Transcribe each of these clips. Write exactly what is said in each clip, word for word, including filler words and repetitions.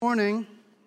Morning.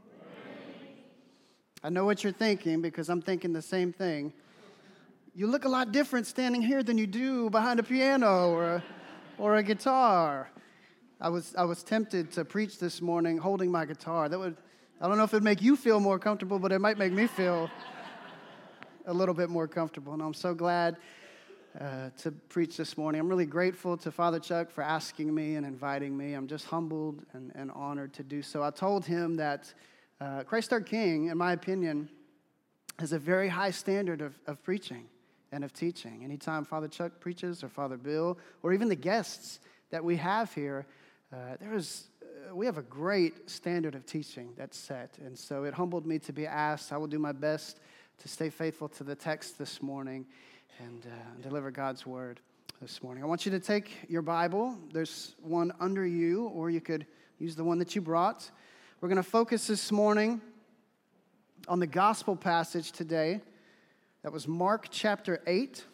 I know what you're thinking because I'm thinking the same thing. You look a lot different standing here than you do behind a piano or a, or a guitar. I was I was tempted to preach this morning holding my guitar. That would I don't know if it'd make you feel more comfortable, but it might make me feel a little bit more comfortable. And I'm so glad uh, to preach this morning. I'm really grateful to Father Chuck for asking me and inviting me. I'm just humbled and, and honored to do so. I told him that uh, Christ our King, in my opinion, has a very high standard of, of preaching and of teaching. Anytime Father Chuck preaches or Father Bill or even the guests that we have here, uh, there is uh, we have a great standard of teaching that's set. And so it humbled me to be asked. I will do my best to stay faithful to the text this morning and uh, deliver God's word this morning. I want you to take your Bible. There's one under you, or you could use the one that you brought. We're going to focus this morning on the gospel passage today. That was Mark chapter eight,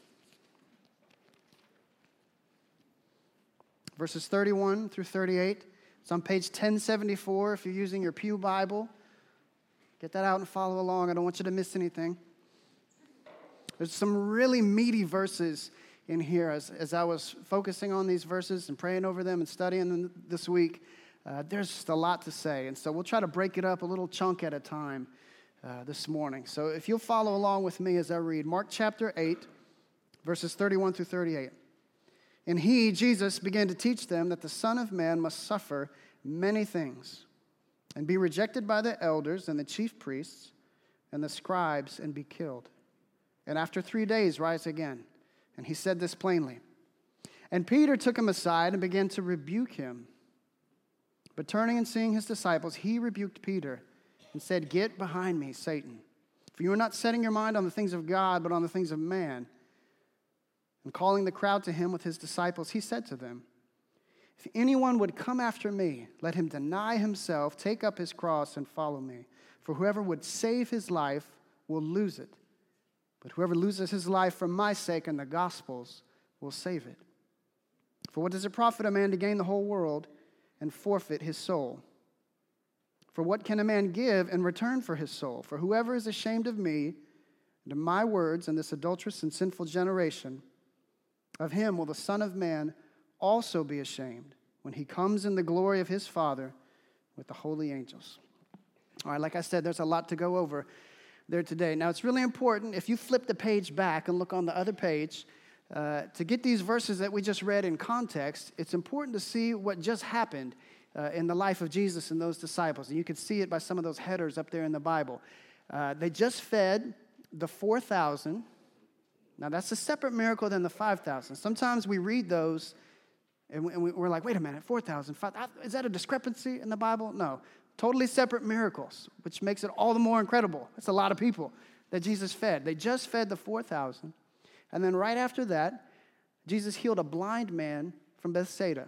verses thirty-one through thirty-eight. It's on page ten seventy-four if you're using your Pew Bible. Get that out and follow along. I don't want you to miss anything. There's some really meaty verses in here. As, as I was focusing on these verses and praying over them and studying them this week, uh, there's just a lot to say. And so we'll try to break it up a little chunk at a time uh, this morning. So if you'll follow along with me as I read Mark chapter eight, verses thirty-one through thirty-eight. And he, Jesus, began to teach them that the Son of Man must suffer many things and be rejected by the elders and the chief priests and the scribes and be killed, and after three days rise again. And he said this plainly. And Peter took him aside and began to rebuke him. But turning and seeing his disciples, he rebuked Peter and said, "Get behind me, Satan, for you are not setting your mind on the things of God, but on the things of man." And calling the crowd to him with his disciples, he said to them, "If anyone would come after me, let him deny himself, take up his cross, and follow me. For whoever would save his life will lose it. But whoever loses his life for my sake and the gospel's will save it. For what does it profit a man to gain the whole world and forfeit his soul? For what can a man give in return for his soul? For whoever is ashamed of me and of my words in this adulterous and sinful generation, of him will the Son of Man also be ashamed when he comes in the glory of his Father with the holy angels." All right, like I said, there's a lot to go over there today. Now, it's really important, if you flip the page back and look on the other page, uh, to get these verses that we just read in context, it's important to see what just happened uh, in the life of Jesus and those disciples. And you can see it by some of those headers up there in the Bible. Uh, they just fed the four thousand. Now, that's a separate miracle than the five thousand. Sometimes we read those and we're like, wait a minute, four thousand, is that a discrepancy in the Bible? No. Totally separate miracles, which makes it all the more incredible. That's a lot of people that Jesus fed. They just fed the four thousand. And then right after that, Jesus healed a blind man from Bethsaida.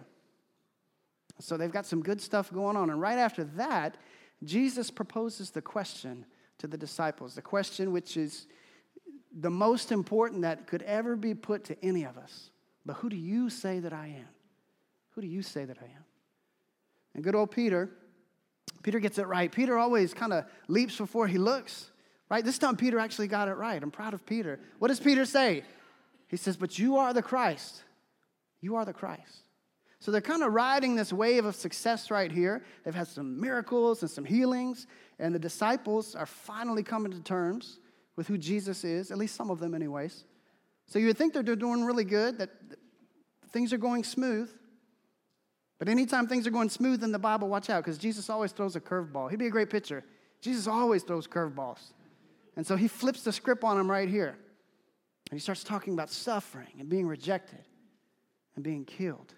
So they've got some good stuff going on. And right after that, Jesus proposes the question to the disciples, the question which is the most important that could ever be put to any of us. But who do you say that I am? Who do you say that I am? And good old Peter, Peter gets it right. Peter always kind of leaps before he looks, right? This time Peter actually got it right. I'm proud of Peter. What does Peter say? He says, "But you are the Christ. You are the Christ." So they're kind of riding this wave of success right here. They've had some miracles and some healings, and the disciples are finally coming to terms with who Jesus is, at least some of them anyways. So you would think they're doing really good, that things are going smooth. But anytime things are going smooth in the Bible, watch out, because Jesus always throws a curveball. He'd be a great pitcher. Jesus always throws curveballs. And so he flips the script on them right here. And he starts talking about suffering and being rejected and being killed.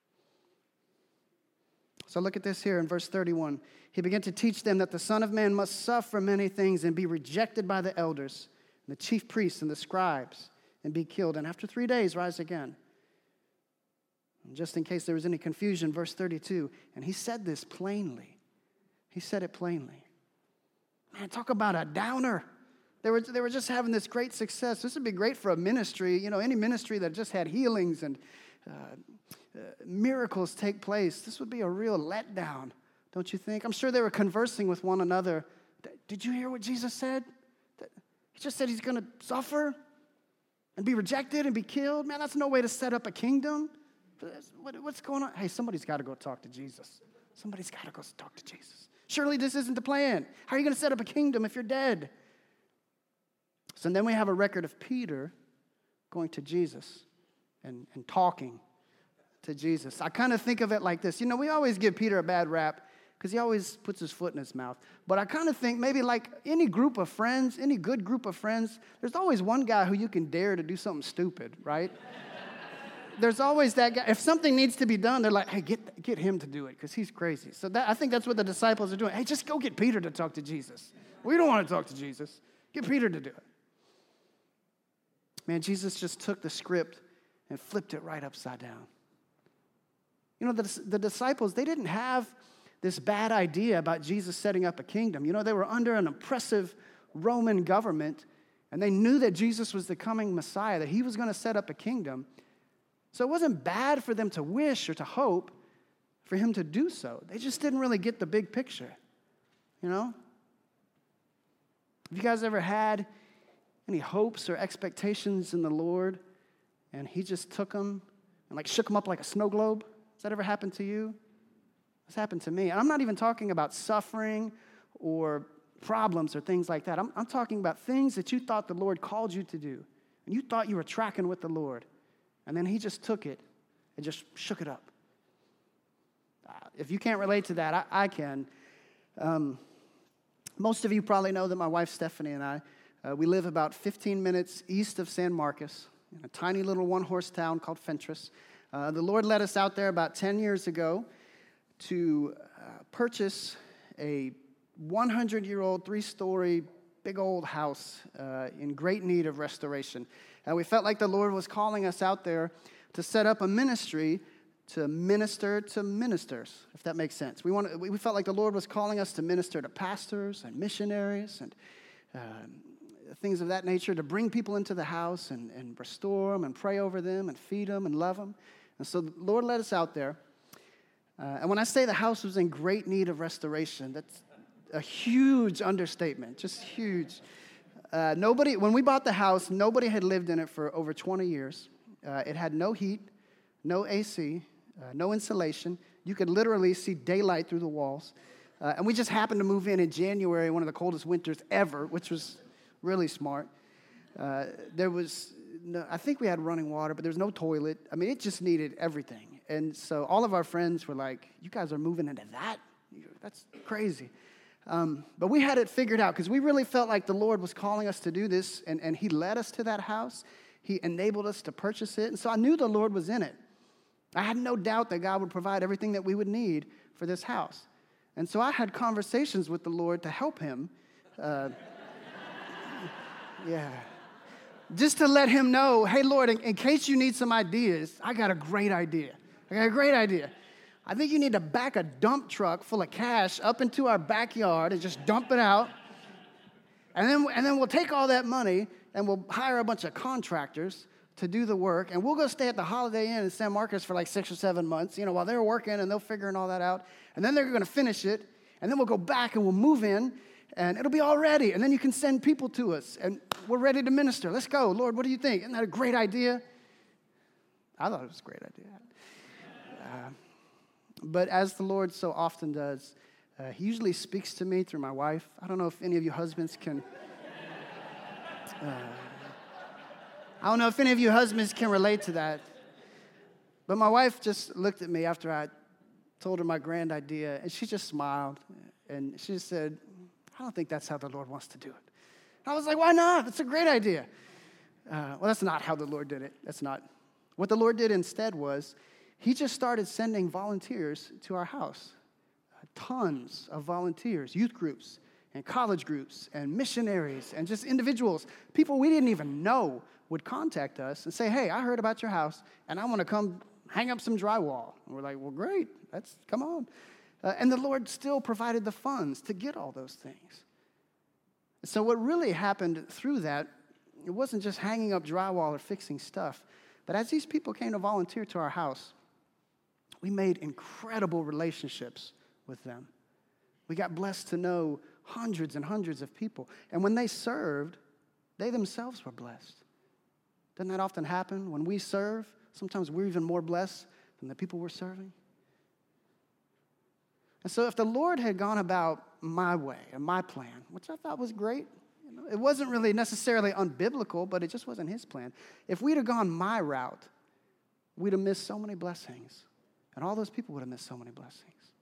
So look at this here in verse thirty-one. He began to teach them that the Son of Man must suffer many things and be rejected by the elders and the chief priests and the scribes and be killed, and after three days rise again. And just in case there was any confusion, verse thirty-two, and he said this plainly. He said it plainly. Man, talk about a downer. They were, they were just having this great success. This would be great for a ministry, you know, any ministry that just had healings and uh, uh, miracles take place. This would be a real letdown don't you think? I'm sure they were conversing with one another. Did you hear what Jesus said? He just said he's going to suffer and be rejected and be killed. Man, that's no way to set up a kingdom. What's going on? Hey, somebody's got to go talk to Jesus. Somebody's got to go talk to Jesus. Surely this isn't the plan. How are you going to set up a kingdom if you're dead? So then we have a record of Peter going to Jesus and, and talking to Jesus. I kind of think of it like this. You know, we always give Peter a bad rap because he always puts his foot in his mouth. But I kind of think maybe like any group of friends, any good group of friends, there's always one guy who you can dare to do something stupid, right? There's always that guy. If something needs to be done, they're like, hey, get, get him to do it because he's crazy. So that, I think that's what the disciples are doing. Hey, just go get Peter to talk to Jesus. We don't want to talk to Jesus. Get Peter to do it. Man, Jesus just took the script and flipped it right upside down. You know, the, the disciples, they didn't have this bad idea about Jesus setting up a kingdom. You know, they were under an oppressive Roman government, and they knew that Jesus was the coming Messiah, that he was going to set up a kingdom. So it wasn't bad for them to wish or to hope for him to do so. They just didn't really get the big picture, you know? Have you guys ever had any hopes or expectations in the Lord, and he just took them and like shook them up like a snow globe? Has that ever happened to you? It's happened to me. And I'm not even talking about suffering or problems or things like that. I'm, I'm talking about things that you thought the Lord called you to do, and you thought you were tracking with the Lord, and then he just took it and just shook it up. Uh, if you can't relate to that, I, I can. Um, most of you probably know that my wife Stephanie and I, uh, we live about fifteen minutes east of San Marcos in a tiny little one-horse town called Fentress. Uh, the Lord led us out there about ten years ago to uh, purchase a hundred-year-old, three-story, big old house uh, in great need of restoration. And we felt like the Lord was calling us out there to set up a ministry to minister to ministers, if that makes sense. We wanted, we felt like the Lord was calling us to minister to pastors and missionaries and uh, things of that nature, to bring people into the house and, and restore them and pray over them and feed them and love them. And so the Lord led us out there. Uh, and when I say the house was in great need of restoration, that's a huge understatement, just huge. Uh, nobody, when we bought the house, nobody had lived in it for over twenty years. Uh, it had no heat, no A C, uh, no insulation. You could literally see daylight through the walls. Uh, and we just happened to move in in January, one of the coldest winters ever, which was really smart. Uh, there was, no, I think we had running water, but there was no toilet. I mean, it just needed everything. And so all of our friends were like, you guys are moving into that? That's crazy. Um, but we had it figured out because we really felt like the Lord was calling us to do this, and, and he led us to that house. He enabled us to purchase it. And so I knew the Lord was in it. I had no doubt that God would provide everything that we would need for this house. And so I had conversations with the Lord to help him. Uh, yeah. Just to let him know, hey, Lord, in, in case you need some ideas, I got a great idea. I got a great idea. I think you need to back a dump truck full of cash up into our backyard and just dump it out. And then, and then we'll take all that money and we'll hire a bunch of contractors to do the work. And we'll go stay at the Holiday Inn in San Marcos for like six or seven months, you know, while they're working and they're figuring all that out. And then they're going to finish it. And then we'll go back and we'll move in and it'll be all ready. And then you can send people to us and we're ready to minister. Let's go. Lord, what do you think? Isn't that a great idea? I thought it was a great idea. Uh, But as the Lord so often does, uh, he usually speaks to me through my wife. I don't know if any of you husbands can... Uh, I don't know if any of you husbands can relate to that. But my wife just looked at me after I told her my grand idea, and she just smiled. And she just said, I don't think that's how the Lord wants to do it. And I was like, why not? It's a great idea. Uh, well, that's not how the Lord did it. That's not. What the Lord did instead was, he just started sending volunteers to our house. Uh, tons of volunteers, youth groups and college groups and missionaries and just individuals, people we didn't even know would contact us and say, hey, I heard about your house and I want to come hang up some drywall. And we're like, well, great, let's come on. Uh, and the Lord still provided the funds to get all those things. So what really happened through that, it wasn't just hanging up drywall or fixing stuff, but as these people came to volunteer to our house, we made incredible relationships with them. We got blessed to know hundreds and hundreds of people. And when they served, they themselves were blessed. Doesn't that often happen? When we serve, sometimes we're even more blessed than the people we're serving. And so if the Lord had gone about my way and my plan, which I thought was great, you know, it wasn't really necessarily unbiblical, but it just wasn't his plan. If we'd have gone my route, we'd have missed so many blessings. And all those people would have missed so many blessings.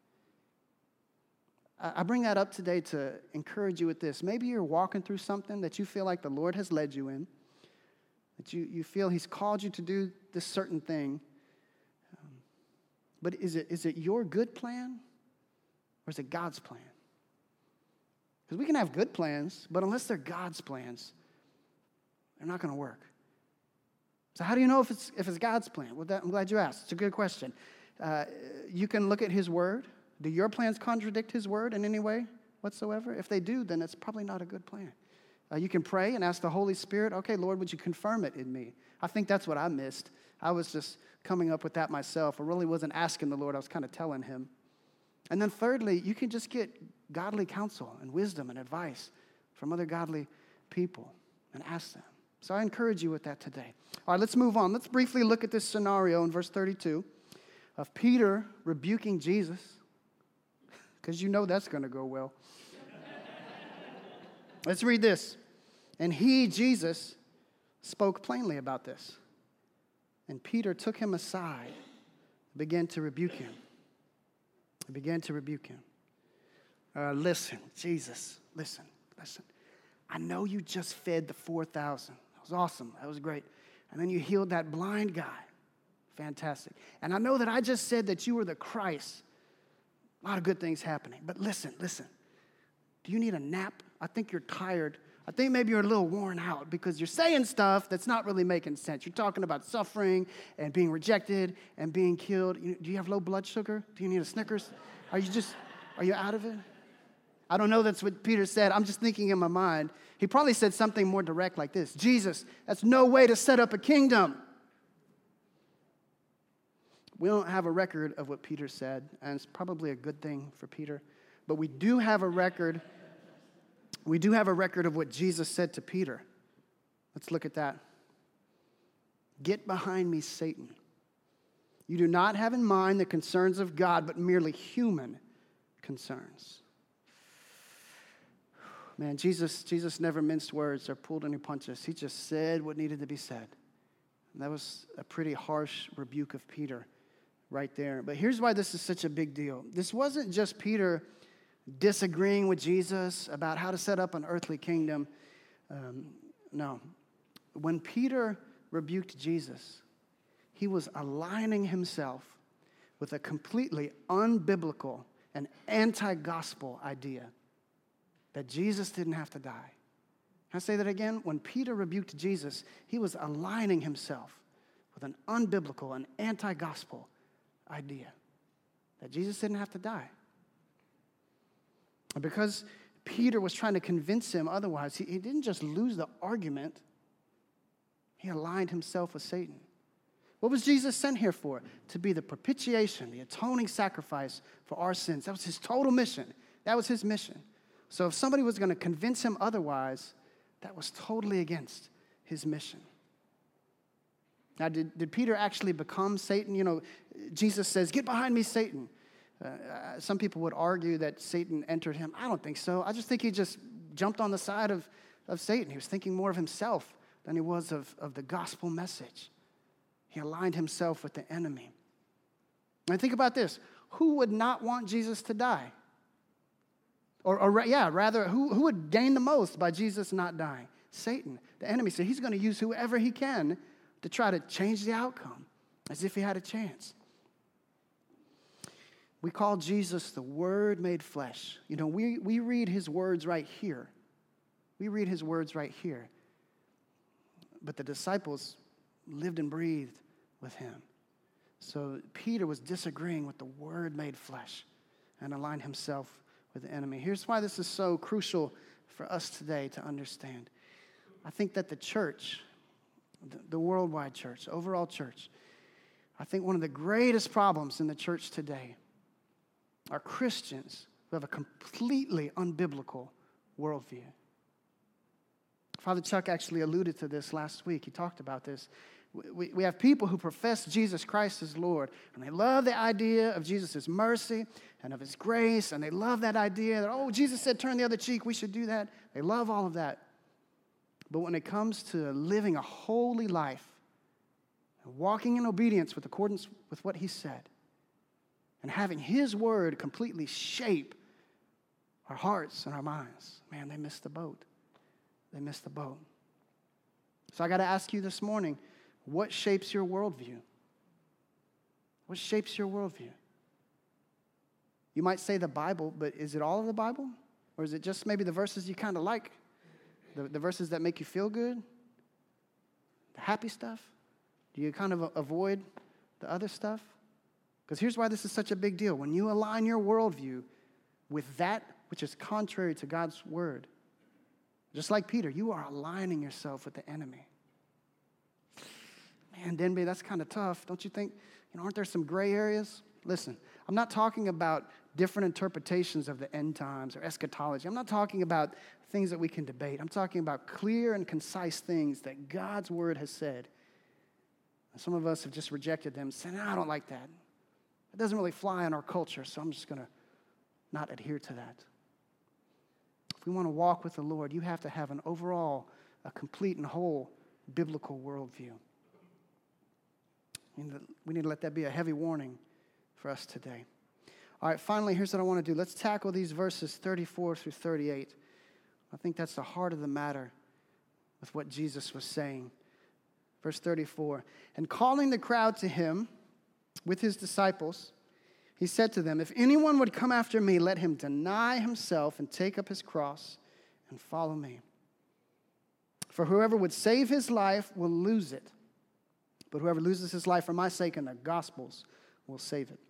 I bring that up today to encourage you with this. Maybe you're walking through something that you feel like the Lord has led you in, that you, you feel he's called you to do this certain thing. Um, but is it is it your good plan or is it God's plan? Because we can have good plans, but unless they're God's plans, they're not going to work. So how do you know if it's if it's God's plan? Well, that, I'm glad you asked. It's a good question. Uh, you can look at his word. Do your plans contradict his word in any way whatsoever? If they do, then it's probably not a good plan. Uh, you can pray and ask the Holy Spirit, okay, Lord, would you confirm it in me? I think that's what I missed. I was just coming up with that myself. I really wasn't asking the Lord. I was kind of telling him. And then thirdly, you can just get godly counsel and wisdom and advice from other godly people and ask them. So I encourage you with that today. All right, let's move on. Let's briefly look at this scenario in verse thirty-two of Peter rebuking Jesus, because you know that's going to go well. Let's read this. And he, Jesus, spoke plainly about this. And Peter took him aside and began to rebuke him. He began to rebuke him. Uh, listen, Jesus, listen, listen. I know you just fed the four thousand. That was awesome. That was great. And then you healed that blind guy. Fantastic. And I know that I just said that you were the Christ. A lot of good things happening. But listen, listen. Do you need a nap? I think you're tired. I think maybe you're a little worn out because you're saying stuff that's not really making sense. You're talking about suffering and being rejected and being killed. Do you have low blood sugar? Do you need a Snickers? Are you just, are you out of it? I don't know that's what Peter said. I'm just thinking in my mind. He probably said something more direct like this. Jesus, that's no way to set up a kingdom. We don't have a record of what Peter said, and it's probably a good thing for Peter. But we do have a record, we do have a record of what Jesus said to Peter. Let's look at that. Get behind me, Satan. You do not have in mind the concerns of God, but merely human concerns. Man, Jesus, Jesus never minced words or pulled any punches. He just said what needed to be said. And that was a pretty harsh rebuke of Peter right there. But here's why this is such a big deal. This wasn't just Peter disagreeing with Jesus about how to set up an earthly kingdom. Um, no. When Peter rebuked Jesus, he was aligning himself with a completely unbiblical and anti-gospel idea that Jesus didn't have to die. Can I say that again? When Peter rebuked Jesus, he was aligning himself with an unbiblical and anti-gospel idea that Jesus didn't have to die. And because Peter was trying to convince him otherwise, he, he didn't just lose the argument, he aligned himself with Satan. What was Jesus sent here for? To be the propitiation, the atoning sacrifice for our sins. That was his total mission. That was his mission. So if somebody was going to convince him otherwise, that was totally against his mission. Now, did, did Peter actually become Satan? You know, Jesus says, get behind me, Satan. Uh, some people would argue that Satan entered him. I don't think so. I just think he just jumped on the side of, of Satan. He was thinking more of himself than he was of, of the gospel message. He aligned himself with the enemy. And think about this. Who would not want Jesus to die? Or, or yeah, rather, who, who would gain the most by Jesus not dying? Satan, the enemy. So he's going to use whoever he can to try to change the outcome as if he had a chance. We call Jesus the Word made flesh. You know, we, we read his words right here. We read his words right here. But the disciples lived and breathed with him. So Peter was disagreeing with the Word made flesh and aligned himself with the enemy. Here's why this is so crucial for us today to understand. I think that the church, the, the worldwide church, overall church, I think one of the greatest problems in the church today are Christians who have a completely unbiblical worldview. Father Chuck actually alluded to this last week. He talked about this. We, we have people who profess Jesus Christ as Lord, and they love the idea of Jesus' mercy and of his grace, and they love that idea that, oh, Jesus said turn the other cheek, we should do that. They love all of that. But when it comes to living a holy life and walking in obedience with accordance with what he said and having his word completely shape our hearts and our minds, man, they missed the boat. They missed the boat. So I got to ask you this morning, what shapes your worldview? What shapes your worldview? You might say the Bible, but is it all of the Bible? Or is it just maybe the verses you kind of like? The, the verses that make you feel good? The happy stuff? Do you kind of avoid the other stuff? Because here's why this is such a big deal. When you align your worldview with that which is contrary to God's word, just like Peter, you are aligning yourself with the enemy. Man, Denby, that's kind of tough. Don't you think? You know, aren't there some gray areas? Listen, I'm not talking about different interpretations of the end times or eschatology. I'm not talking about things that we can debate. I'm talking about clear and concise things that God's word has said. And some of us have just rejected them, saying, no, I don't like that. It doesn't really fly in our culture, so I'm just going to not adhere to that. If we want to walk with the Lord, you have to have an overall, a complete and whole biblical worldview. We need to let that be a heavy warning for us today. All right, finally, here's what I want to do. Let's tackle these verses thirty-four through thirty-eight. I think that's the heart of the matter with what Jesus was saying. Verse thirty-four, and calling the crowd to him with his disciples, he said to them, if anyone would come after me, let him deny himself and take up his cross and follow me. For whoever would save his life will lose it. But whoever loses his life for my sake and the gospel's will save it.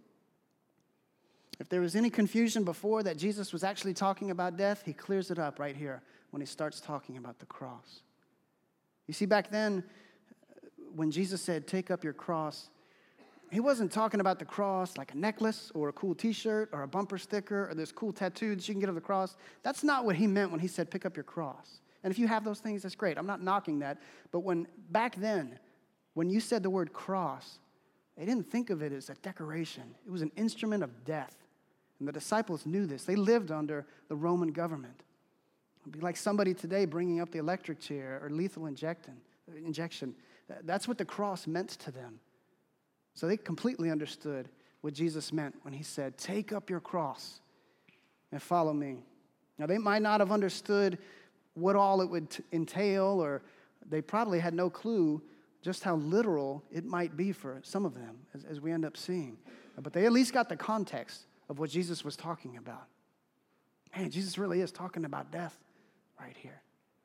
If there was any confusion before that Jesus was actually talking about death, he clears it up right here when he starts talking about the cross. You see, back then, when Jesus said, take up your cross, he wasn't talking about the cross like a necklace or a cool t-shirt or a bumper sticker or this cool tattoo that you can get of the cross. That's not what he meant when he said, pick up your cross. And if you have those things, that's great. I'm not knocking that. But when back then, when you said the word cross, they didn't think of it as a decoration. It was an instrument of death. And the disciples knew this. They lived under the Roman government. It would be like somebody today bringing up the electric chair or lethal injection. injection. That's what the cross meant to them. So they completely understood what Jesus meant when he said, take up your cross and follow me. Now, they might not have understood what all it would t- entail, or they probably had no clue just how literal it might be for some of them, as, as we end up seeing. But they at least got the context of what Jesus was talking about. Man, Jesus really is talking about death right here.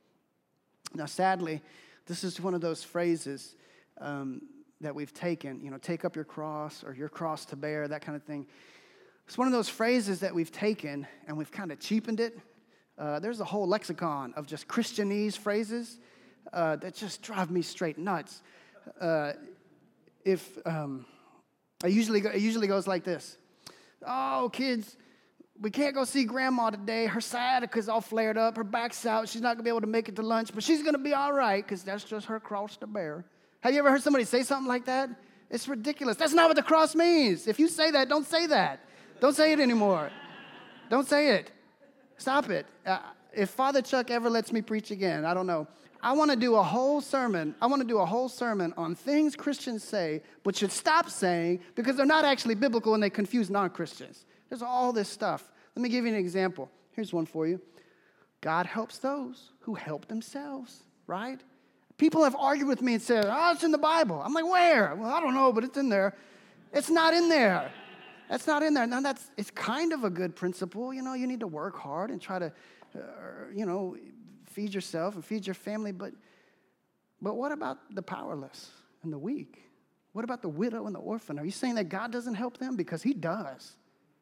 Now, sadly, this is one of those phrases um, that we've taken, you know, take up your cross or your cross to bear, that kind of thing. It's one of those phrases that we've taken and we've kind of cheapened it. Uh, there's a whole lexicon of just Christianese phrases uh, that just drive me straight nuts. Uh, if um, I usually go, it usually goes like this. Oh, kids, we can't go see Grandma today. Her sciatica's all flared up. Her back's out. She's not going to be able to make it to lunch, but she's going to be all right because that's just her cross to bear. Have you ever heard somebody say something like that? It's ridiculous. That's not what the cross means. If you say that, don't say that. Don't say it anymore. Don't say it. Stop it. Uh, if Father Chuck ever lets me preach again, I don't know. I want to do a whole sermon. I want to do a whole sermon on things Christians say but should stop saying because they're not actually biblical and they confuse non-Christians. There's all this stuff. Let me give you an example. Here's one for you. God helps those who help themselves, right? People have argued with me and said, oh, it's in the Bible. I'm like, where? Well, I don't know, but it's in there. It's not in there. That's not in there. Now, that's it's kind of a good principle. You know, you need to work hard and try to, uh, you know, feed yourself and feed your family. But, but what about the powerless and the weak? What about the widow and the orphan? Are you saying that God doesn't help them? Because he does.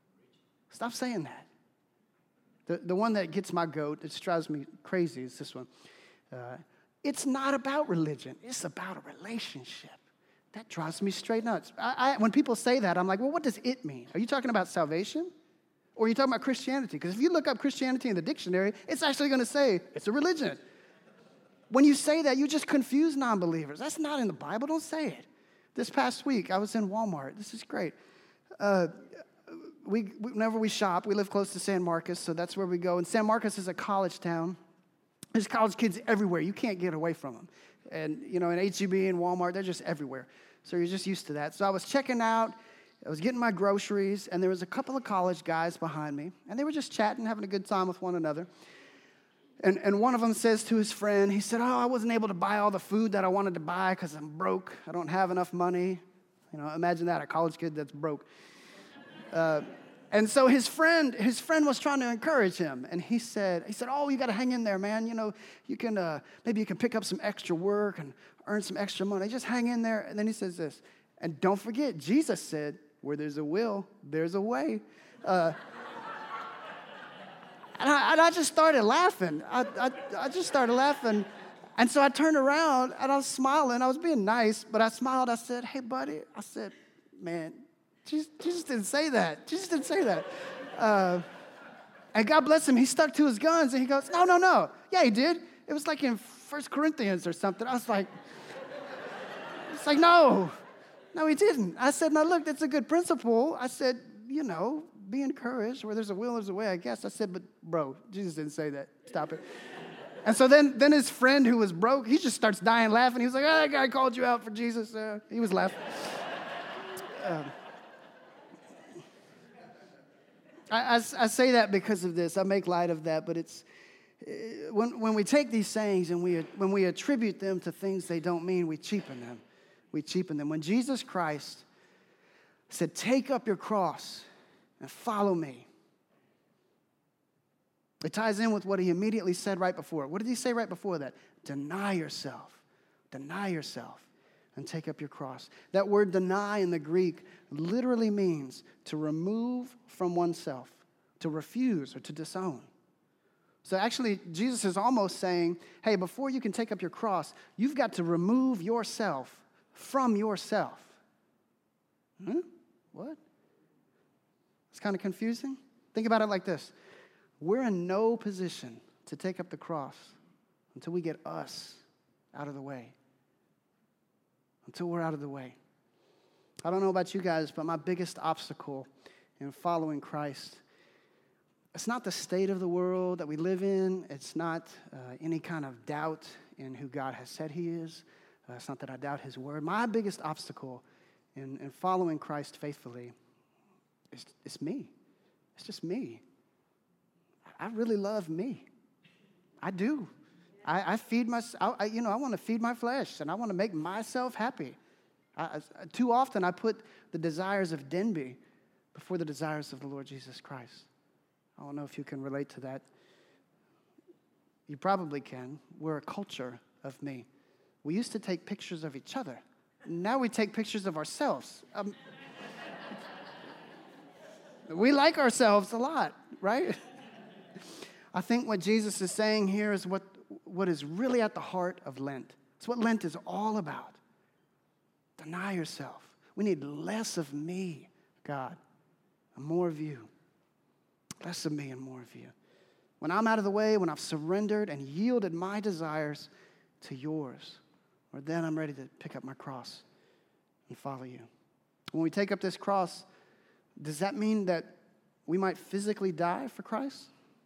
Stop saying that. The, the one that gets my goat, it drives me crazy, is this one. Uh, It's not about religion. It's about a relationship. That drives me straight nuts. I, I, when people say that, I'm like, well, what does it mean? Are you talking about salvation? Or are you talking about Christianity? Because if you look up Christianity in the dictionary, it's actually going to say it's a religion. When you say that, you just confuse non-believers. That's not in the Bible. Don't say it. This past week, I was in Walmart. This is great. Uh, we, whenever we shop, we live close to San Marcos, so that's where we go. And San Marcos is a college town. There's college kids everywhere. You can't get away from them. And, you know, in H E B and Walmart, they're just everywhere. So you're just used to that. So I was checking out. I was getting my groceries, and there was a couple of college guys behind me, and they were just chatting, having a good time with one another. And, and one of them says to his friend, he said, oh, I wasn't able to buy all the food that I wanted to buy because I'm broke. I don't have enough money. You know, imagine that, a college kid that's broke. Uh, and so his friend, his friend was trying to encourage him. And he said, he said, oh, you got to hang in there, man. You know, you can, uh, maybe you can pick up some extra work and earn some extra money. Just hang in there. And then he says this, and don't forget, Jesus said, where there's a will, there's a way. Uh, And I, and I just started laughing. I, I, I just started laughing. And so I turned around, and I was smiling. I was being nice, but I smiled. I said, hey, buddy. I said, man, Jesus, Jesus didn't say that. Jesus didn't say that. Uh, and God bless him. He stuck to his guns, and he goes, no, no, no. Yeah, he did. It was like in First Corinthians or something. I was like, it's like, no. No, he didn't. I said, now, look, that's a good principle. I said, you know, be encouraged. Where there's a will, there's a way, I guess. I said, but, bro, Jesus didn't say that. Stop it. And so then, then his friend who was broke, he just starts dying laughing. He was like, oh, that guy called you out for Jesus. Uh, he was laughing. um, I, I, I say that because of this. I make light of that, but it's uh, when, when we take these sayings and we when we attribute them to things they don't mean, we cheapen them. We cheapen them. When Jesus Christ said, take up your cross and follow me. It ties in with what he immediately said right before. What did he say right before that? Deny yourself. Deny yourself and take up your cross. That word deny in the Greek literally means to remove from oneself, to refuse or to disown. So actually, Jesus is almost saying, hey, before you can take up your cross, you've got to remove yourself from yourself. Hmm? What? It's kind of confusing. Think about it like this. We're in no position to take up the cross until we get us out of the way. Until we're out of the way. I don't know about you guys, but my biggest obstacle in following Christ, it's not the state of the world that we live in. It's not uh, any kind of doubt in who God has said he is. Uh, it's not that I doubt his word. My biggest obstacle in, in following Christ faithfully is, is me. It's just me. I really love me. I do. I, I feed my, I, you know, I want to feed my flesh, and I want to make myself happy. I, I, too often, I put the desires of Denby before the desires of the Lord Jesus Christ. I don't know if you can relate to that. You probably can. We're a culture of me. We used to take pictures of each other. Now we take pictures of ourselves. Um, we like ourselves a lot, right? I think what Jesus is saying here is what, what is really at the heart of Lent. It's what Lent is all about. Deny yourself. We need less of me, God, and more of you. Less of me and more of you. When I'm out of the way, when I've surrendered and yielded my desires to yours, or then I'm ready to pick up my cross and follow you. When we take up this cross, does that mean that we might physically die for Christ?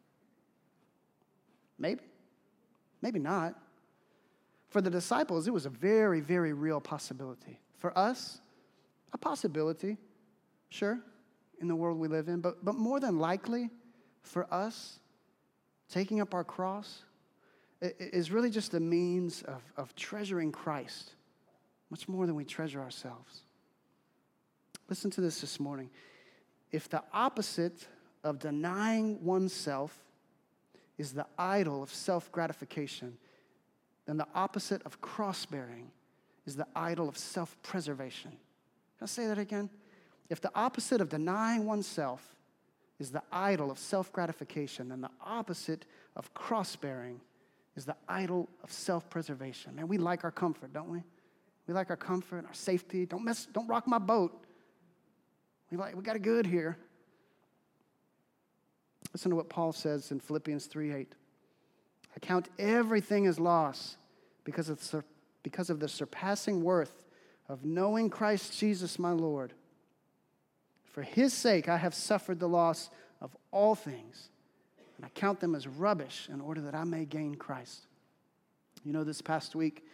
Maybe. Maybe not. For the disciples, it was a very, very real possibility. For us, a possibility, sure, in the world we live in. But, but more than likely, for us, taking up our cross is really just a means of, of treasuring Christ much more than we treasure ourselves. Listen to this this morning. If the opposite of denying oneself is the idol of self-gratification, then the opposite of cross-bearing is the idol of self-preservation. Can I say that again? If the opposite of denying oneself is the idol of self-gratification, then the opposite of cross-bearing is the idol of self-preservation. Man, we like our comfort, don't we? We like our comfort, our safety. Don't mess, don't rock my boat. We like, we got it good here. Listen to what Paul says in Philippians three eight. I count everything as loss because of, sur- because of the surpassing worth of knowing Christ Jesus my Lord. For his sake I have suffered the loss of all things, and I count them as rubbish in order that I may gain Christ. You know, this past week,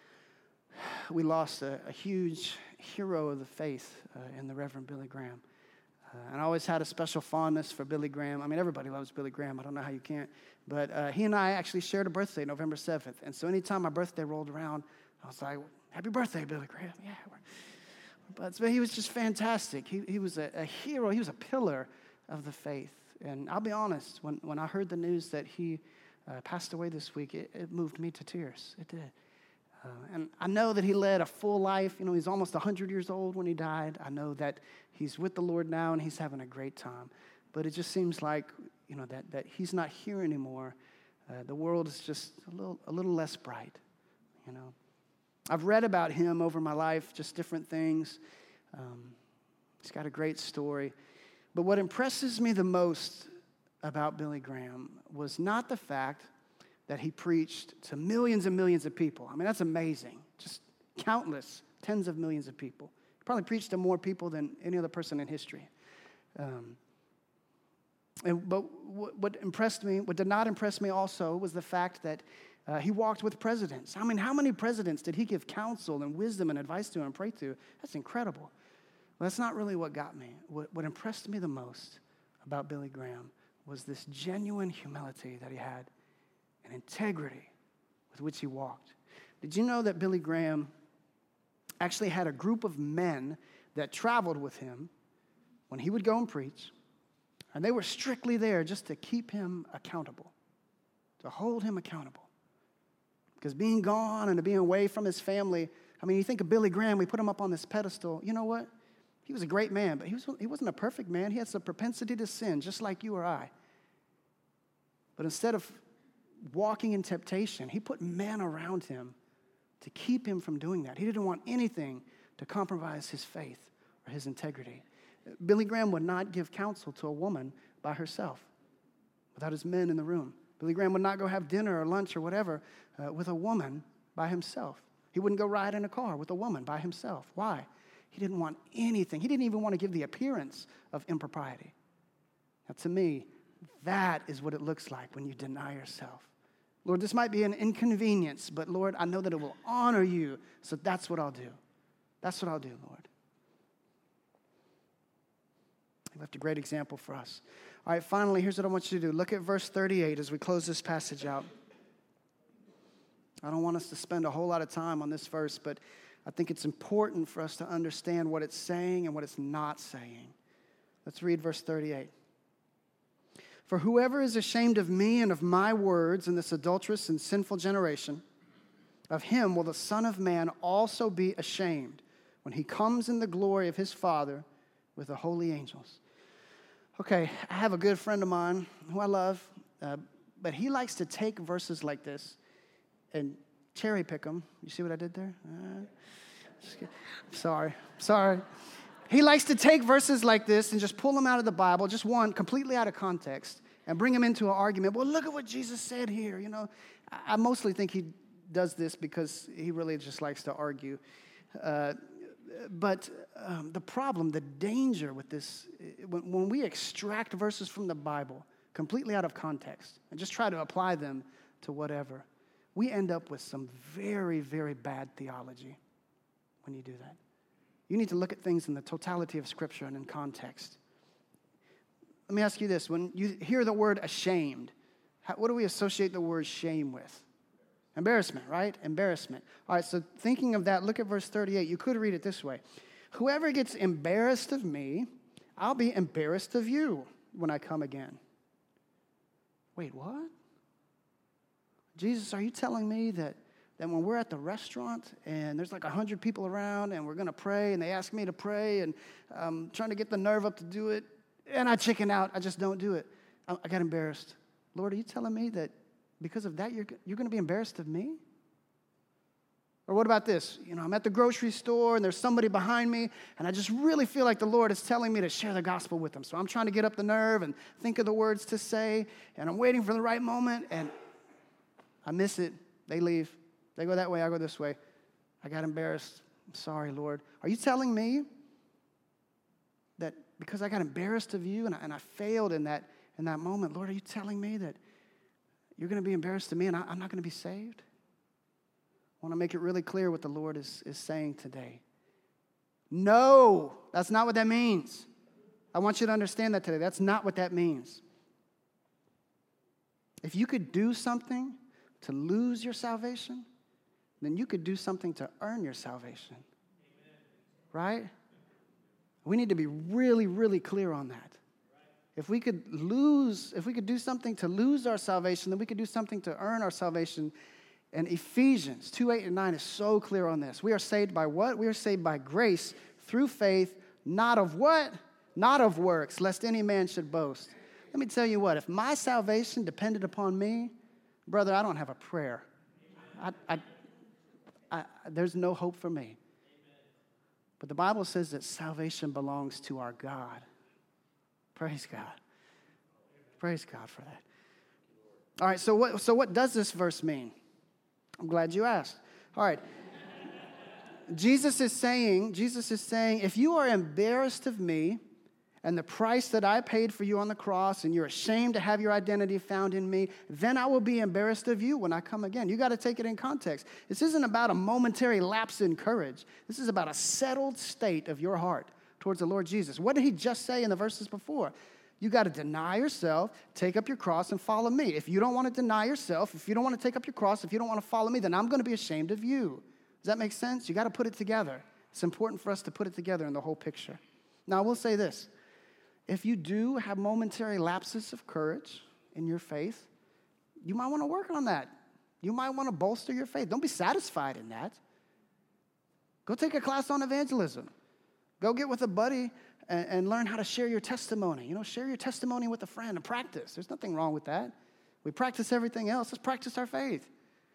we lost a, a huge hero of the faith uh, in the Reverend Billy Graham. Uh, and I always had a special fondness for Billy Graham. I mean, everybody loves Billy Graham. I don't know how you can't. But uh, he and I actually shared a birthday, November seventh. And so anytime my birthday rolled around, I was like, happy birthday, Billy Graham. Yeah. But, but he was just fantastic. He, he was a, a hero. He was a pillar of the faith. And I'll be honest, when, when I heard the news that he uh, passed away this week, it, it moved me to tears. It did. Uh, and I know that he led a full life. You know, he's almost one hundred years old when he died. I know that he's with the Lord now and he's having a great time. But it just seems like, you know, that, that he's not here anymore. Uh, the world is just a little, a little less bright, you know. I've read about him over my life, just different things. Um, he's got a great story. But what impresses me the most about Billy Graham was not the fact that he preached to millions and millions of people. I mean, that's amazing. Just countless, tens of millions of people. He probably preached to more people than any other person in history. Um, and, but what, what impressed me, what did not impress me also, was the fact that uh, he walked with presidents. I mean, how many presidents did he give counsel and wisdom and advice to and pray to? That's incredible. Well, that's not really what got me. What, what impressed me the most about Billy Graham was this genuine humility that he had and integrity with which he walked. Did you know that Billy Graham actually had a group of men that traveled with him when he would go and preach, and they were strictly there just to keep him accountable, to hold him accountable? Because being gone and being away from his family, I mean, you think of Billy Graham, we put him up on this pedestal. You know what? He was a great man, but he, was, he wasn't a perfect man. He had some propensity to sin, just like you or I. But instead of walking in temptation, he put men around him to keep him from doing that. He didn't want anything to compromise his faith or his integrity. Billy Graham would not give counsel to a woman by herself without his men in the room. Billy Graham would not go have dinner or lunch or whatever uh, with a woman by himself. He wouldn't go ride in a car with a woman by himself. Why? He didn't want anything. He didn't even want to give the appearance of impropriety. Now, to me, that is what it looks like when you deny yourself. Lord, this might be an inconvenience, but Lord, I know that it will honor you, so that's what I'll do. That's what I'll do, Lord. You left a great example for us. All right, finally, here's what I want you to do. Look at verse thirty-eight as we close this passage out. I don't want us to spend a whole lot of time on this verse, but I think it's important for us to understand what it's saying and what it's not saying. Let's read verse thirty-eight. For whoever is ashamed of me and of my words in this adulterous and sinful generation, of him will the Son of Man also be ashamed when he comes in the glory of his Father with the holy angels. Okay, I have a good friend of mine who I love, uh, but he likes to take verses like this and cherry pick them. You see what I did there? Uh, just kidding. Sorry, sorry. He likes to take verses like this and just pull them out of the Bible, just one, completely out of context, and bring them into an argument. Well, look at what Jesus said here. You know, I mostly think he does this because he really just likes to argue. Uh, but um, the problem, the danger with this, when, when we extract verses from the Bible completely out of context and just try to apply them to whatever, we end up with some very, very bad theology when you do that. You need to look at things in the totality of Scripture and in context. Let me ask you this. When you hear the word ashamed, how, what do we associate the word shame with? Embarrassment, right? Embarrassment. All right, so thinking of that, look at verse thirty-eight. You could read it this way. Whoever gets embarrassed of me, I'll be embarrassed of you when I come again. Wait, what? Jesus, are you telling me that that when we're at the restaurant and there's like one hundred people around and we're going to pray and they ask me to pray and I'm trying to get the nerve up to do it and I chicken out, I just don't do it. I, I got embarrassed. Lord, are you telling me that because of that you're, you're going to be embarrassed of me? Or what about this? You know, I'm at the grocery store and there's somebody behind me and I just really feel like the Lord is telling me to share the gospel with them. So I'm trying to get up the nerve and think of the words to say, and I'm waiting for the right moment and I miss it. They leave. They go that way, I go this way. I got embarrassed. I'm sorry, Lord. Are you telling me that because I got embarrassed of you and I, and I failed in that, in that moment, Lord, are you telling me that you're going to be embarrassed of me and I, I'm not going to be saved? I want to make it really clear what the Lord is, is saying today. No, that's not what that means. I want you to understand that today. That's not what that means. If you could do something to lose your salvation, then you could do something to earn your salvation. Right? We need to be really, really clear on that. If we could lose, if we could do something to lose our salvation, then we could do something to earn our salvation. And Ephesians two, eight, and nine is so clear on this. We are saved by what? We are saved by grace through faith, not of what? Not of works, lest any man should boast. Let me tell you what, if my salvation depended upon me, brother, I don't have a prayer. I, I, I, there's no hope for me. But the Bible says that salvation belongs to our God. Praise God. Praise God for that. All right, so what, so what does this verse mean? I'm glad you asked. All right. Jesus is saying, Jesus is saying, if you are embarrassed of me and the price that I paid for you on the cross and you're ashamed to have your identity found in me, then I will be embarrassed of you when I come again. You got to take it in context. This isn't about a momentary lapse in courage. This is about a settled state of your heart towards the Lord Jesus. What did he just say in the verses before? You got to deny yourself, take up your cross, and follow me. If you don't want to deny yourself, if you don't want to take up your cross, if you don't want to follow me, then I'm going to be ashamed of you. Does that make sense? You got to put it together. It's important for us to put it together in the whole picture. Now, I will say this. If you do have momentary lapses of courage in your faith, you might want to work on that. You might want to bolster your faith. Don't be satisfied in that. Go take a class on evangelism. Go get with a buddy and, and learn how to share your testimony. You know, share your testimony with a friend and practice. There's nothing wrong with that. We practice everything else. Let's practice our faith.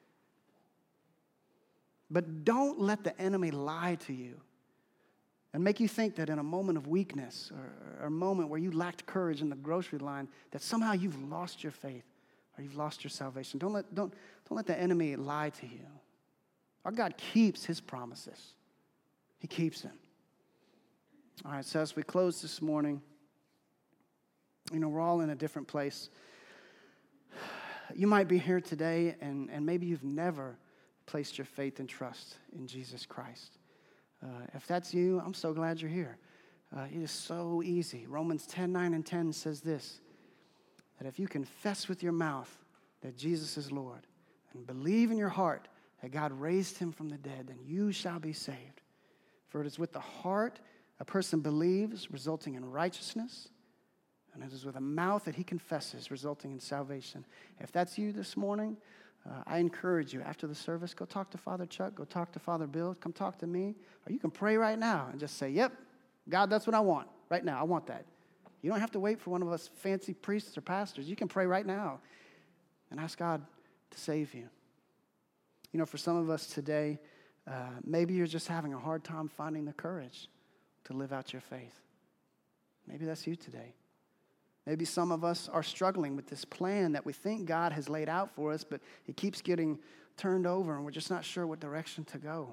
But don't let the enemy lie to you and make you think that in a moment of weakness or, or a moment where you lacked courage in the grocery line, that somehow you've lost your faith or you've lost your salvation. Don't let, don't, don't let the enemy lie to you. Our God keeps his promises. He keeps them. All right, so as we close this morning, you know, we're all in a different place. You might be here today, and, and maybe you've never placed your faith and trust in Jesus Christ. Uh, if that's you, I'm so glad you're here. Uh, it is so easy. Romans ten, nine, and ten says this, that if you confess with your mouth that Jesus is Lord and believe in your heart that God raised him from the dead, then you shall be saved. For it is with the heart a person believes, resulting in righteousness, and it is with a mouth that he confesses, resulting in salvation. If that's you this morning, uh, I encourage you, after the service, go talk to Father Chuck, go talk to Father Bill, come talk to me, or you can pray right now and just say, yep, God, that's what I want right now. I want that. You don't have to wait for one of us fancy priests or pastors. You can pray right now and ask God to save you. You know, for some of us today, uh, maybe you're just having a hard time finding the courage to live out your faith. Maybe that's you today. Maybe some of us are struggling with this plan that we think God has laid out for us, but it keeps getting turned over and we're just not sure what direction to go.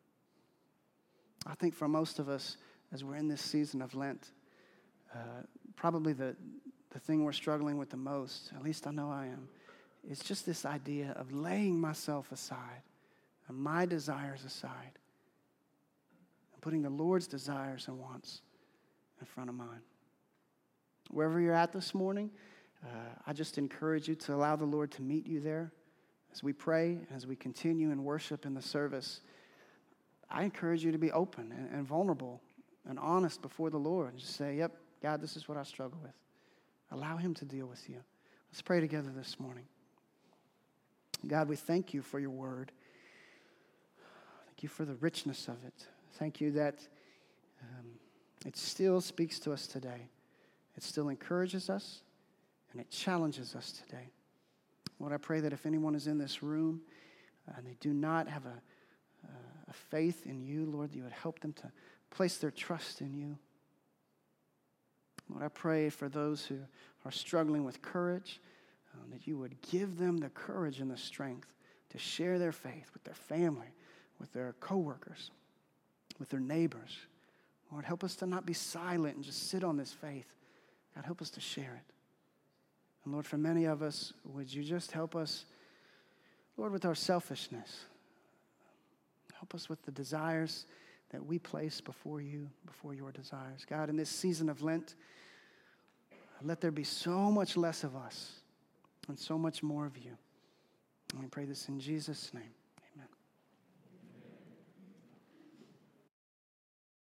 I think for most of us, as we're in this season of Lent, uh, probably the, the thing we're struggling with the most, at least I know I am, is just this idea of laying myself aside and my desires aside, putting the Lord's desires and wants in front of mine. Wherever you're at this morning, uh, I just encourage you to allow the Lord to meet you there. As we pray, as we continue in worship in the service, I encourage you to be open and, and vulnerable and honest before the Lord. And just say, yep, God, this is what I struggle with. Allow him to deal with you. Let's pray together this morning. God, we thank you for your word. Thank you for the richness of it. Thank you that um, it still speaks to us today. It still encourages us, and it challenges us today. Lord, I pray that if anyone is in this room uh, and they do not have a, uh, a faith in you, Lord, that you would help them to place their trust in you. Lord, I pray for those who are struggling with courage, um, that you would give them the courage and the strength to share their faith with their family, with their coworkers, with their neighbors. Lord, help us to not be silent and just sit on this faith. God, help us to share it. And Lord, for many of us, would you just help us, Lord, with our selfishness. Help us with the desires that we place before you, before your desires. God, in this season of Lent, let there be so much less of us and so much more of you. And we pray this in Jesus' name.